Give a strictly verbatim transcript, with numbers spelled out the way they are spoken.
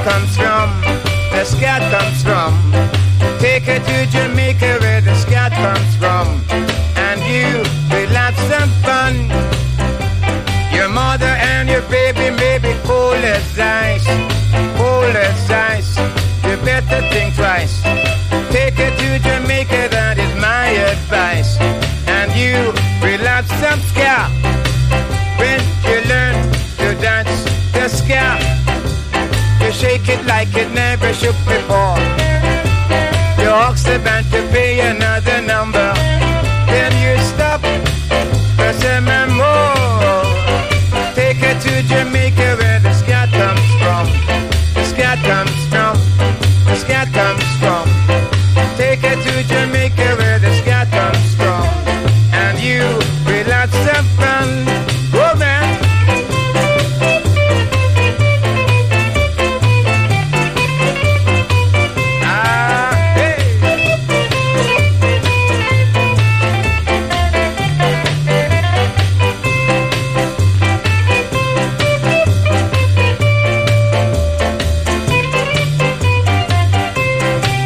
comes from, the scat comes from. Take it to Jamaica where the scat comes from, and you will have some fun. Your mother and your baby may be cold as ice, cold as ice. You better think twice. Take it to Jamaica, that is my advice, and you will have some ska when you learn to dance the ska. You shake it like it never shook before. You ask the band to pay an